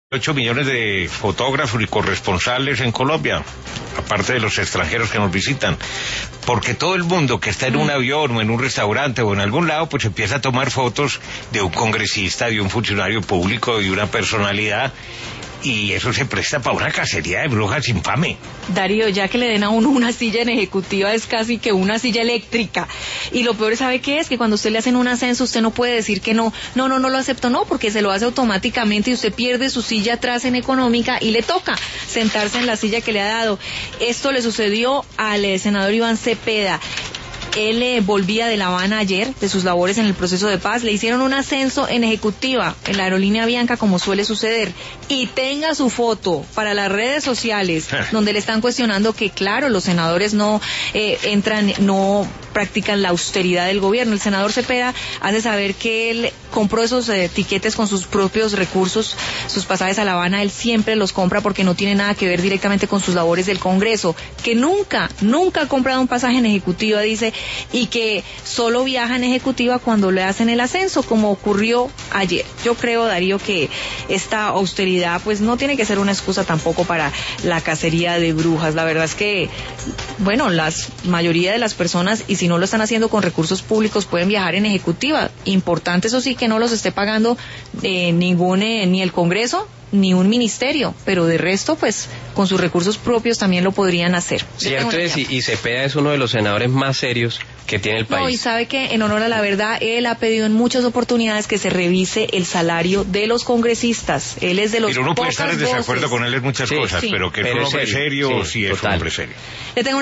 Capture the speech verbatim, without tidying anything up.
ocho millones de fotógrafos y corresponsales en Colombia, aparte de los extranjeros que nos visitan, porque todo el mundo que está en un avión o en un restaurante o en algún lado, pues empieza a tomar fotos de un congresista, de un funcionario público, de una personalidad, y eso se presta para una cacería de brujas infame. Darío, ya que le den a uno una silla en ejecutiva es casi que una silla eléctrica. Y lo peor, ¿sabe qué es? Que cuando usted le hacen un ascenso, usted no puede decir que no, no, no, no lo acepto, no, porque se lo hace automáticamente y usted pierde su silla atrás en económica y le toca sentarse en la silla que le ha dado. Esto le sucedió al eh, senador Iván Cepeda. Él eh, volvía de La Habana ayer, de sus labores en el proceso de paz, le hicieron un ascenso en ejecutiva, en la aerolínea Avianca, como suele suceder, y tenga su foto para las redes sociales, donde le están cuestionando que, claro, los senadores no eh, entran, no practican la austeridad del gobierno. El senador Cepeda hace saber que él compró esos eh, tiquetes con sus propios recursos, sus pasajes a La Habana, él siempre los compra porque no tiene nada que ver directamente con sus labores del Congreso, que nunca, nunca ha comprado un pasaje en ejecutiva, dice, y que solo viaja en ejecutiva cuando le hacen el ascenso, como ocurrió ayer. Yo creo, Darío, que esta austeridad pues no tiene que ser una excusa tampoco para la cacería de brujas. La verdad es que, bueno, la mayoría de las personas, y si no lo están haciendo con recursos públicos, pueden viajar en ejecutiva. Importante, eso sí, que no los esté pagando eh, ningún, eh, ni el Congreso, ni un ministerio, pero de resto, pues, con sus recursos propios también lo podrían hacer. Cierto es, y, y Cepeda es uno de los senadores más serios que tiene el país. No, y sabe que, en honor a la verdad, él ha pedido en muchas oportunidades que se revise el salario de los congresistas. Él es de los Pero uno puede pocas estar en desacuerdo voces. con él en muchas Sí, cosas, sí. pero que es Pero un hombre serio, serio, sí, sí es total. un hombre serio. Le tengo